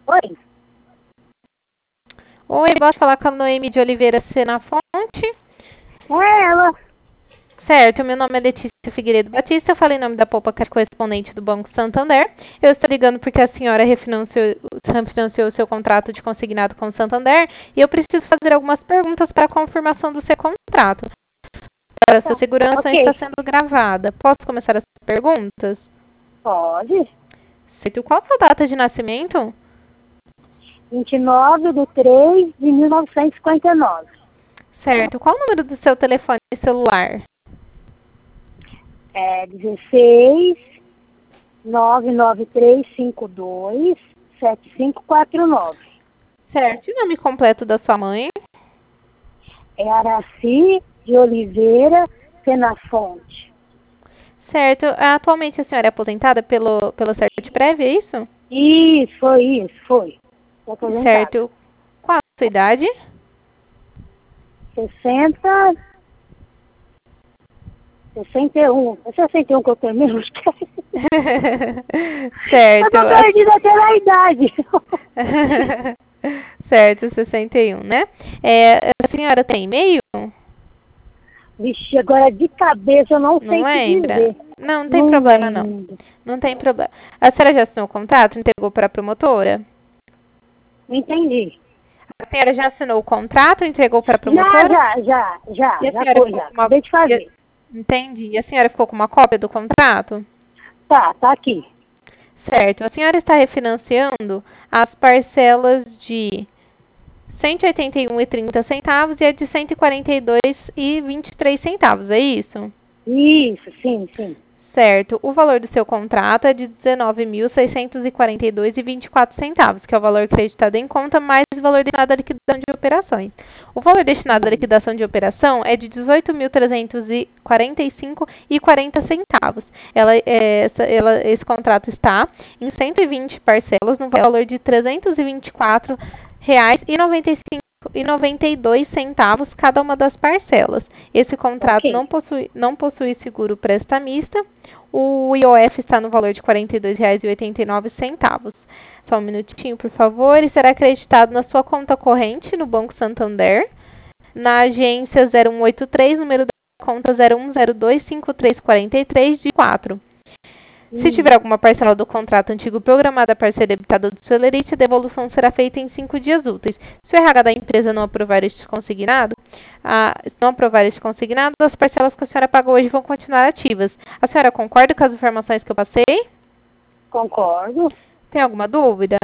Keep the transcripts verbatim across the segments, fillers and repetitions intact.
Oi? Oi, posso falar com a Noemi de Oliveira Sena Fonte? É ela. Certo, meu nome é Letícia Figueiredo Batista, eu falei em nome da Poupa, que é correspondente do Banco Santander. Eu estou ligando porque a senhora refinanciou, refinanciou o seu contrato de consignado com o Santander e eu preciso fazer algumas perguntas para a confirmação do seu contrato. A sua segurança Ok. está sendo gravada. Posso começar as perguntas? Pode. Certo. Qual a sua data de nascimento? vinte e nove de três de mil novecentos e cinquenta e nove. Certo. Qual o número do seu telefone celular? É dezesseis, nove nove três cinco dois, sete cinco quatro nove. Certo. E o nome completo da sua mãe? É Araci de Oliveira Senafonte. Certo. Atualmente a senhora é aposentada pelo, pelo Sertprev, é isso? Isso, foi isso, foi. Tô aposentada. Certo. Qual a sua idade? sessenta, sessenta e um. É sessenta e um que eu tenho mesmo, esquece. Certo. Eu tô perdida até na idade. Certo, sessenta e um, né? É, a senhora tem e-mail? Vixe, agora de cabeça eu não sei Não te lembra? dizer. Não, não tem Não problema não. lembro. Não tem problema. A senhora já assinou o contrato? Entregou para a promotora? Não entendi. A senhora já assinou o contrato? Entregou para a Já, promotora? já, já, já. E a Já senhora foi, ficou já. com uma... Acabei de fazer. Entendi. E a senhora ficou com uma cópia do contrato? Tá, tá aqui. Certo. A senhora está refinanciando as parcelas de cento e oitenta e um e trinta centavos e a de cento e quarenta e dois e vinte e três centavos, é isso? Isso, sim, sim. Certo. O valor do seu contrato é de dezenove mil seiscentos e quarenta e dois e vinte e quatro centavos, que é o valor creditado em conta mais o valor destinado à liquidação de operações. O valor destinado à liquidação de operação é de dezoito mil trezentos e quarenta e cinco e quarenta centavos. Ela, é, essa, ela, esse contrato está em cento e vinte parcelas no valor de trezentos e vinte e quatro reais e noventa e cinco e noventa e dois centavos cada uma das parcelas. Esse contrato Ok. não possui, não possui seguro prestamista. O I O F está no valor de quarenta e dois reais e oitenta e nove centavos. Só um minutinho, por favor. E será acreditado na sua conta corrente no Banco Santander, na agência zero um oito três, número da conta zero um zero dois cinco três quatro três de quatro. Se tiver alguma parcela do contrato antigo programada para ser debitada do Celerite, a devolução será feita em cinco dias úteis. Se o R H da empresa não aprovar este consignado, a, não aprovar este consignado, as parcelas que a senhora paga hoje vão continuar ativas. A senhora concorda com as informações que eu passei? Concordo. Tem alguma dúvida?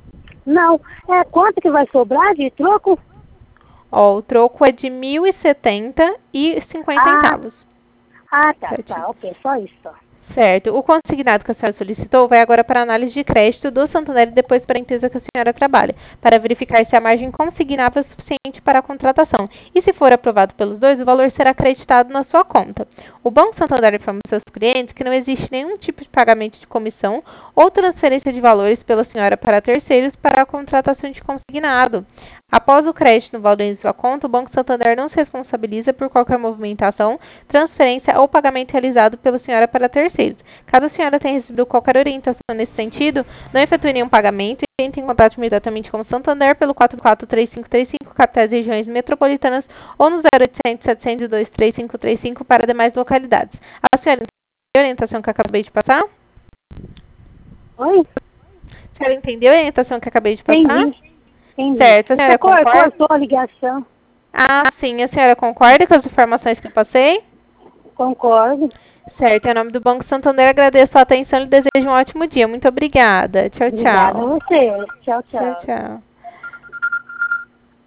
Não. É, quanto que vai sobrar de troco? Ó, o troco é de mil e setenta e cinquenta Ah, centavos. ah, tá, Certinho. tá. Ok, só isso, só. Certo. O consignado que a senhora solicitou vai agora para a análise de crédito do Santander e depois para a empresa que a senhora trabalha, para verificar se a margem consignável é suficiente para a contratação. E se for aprovado pelos dois, o valor será acreditado na sua conta. O Banco Santander informa aos seus clientes que não existe nenhum tipo de pagamento de comissão ou transferência de valores pela senhora para terceiros para a contratação de consignado. Após o crédito no valor em sua conta, o Banco Santander não se responsabiliza por qualquer movimentação, transferência ou pagamento realizado pela senhora para terceiros. Caso a senhora tenha recebido qualquer orientação nesse sentido, não efetue nenhum pagamento e entre em contato imediatamente com o Santander pelo quatro quatro três cinco três cinco, capitais e regiões metropolitanas, ou no zero oitocentos, setecentos e dois, três cinco três cinco para demais localidades. A senhora entendeu a orientação que eu acabei de passar? Oi? A senhora entendeu a orientação que eu acabei de passar? Entendi. Entendi. Certo, a senhora Você cor- concorda? cortou a ligação? Ah, sim. A senhora concorda com as informações que eu passei? Concordo. Certo. Em nome do Banco Santander, agradeço a atenção e desejo um ótimo dia. Muito obrigada. Tchau, Obrigada a tchau. você. Tchau, Tchau, tchau. tchau.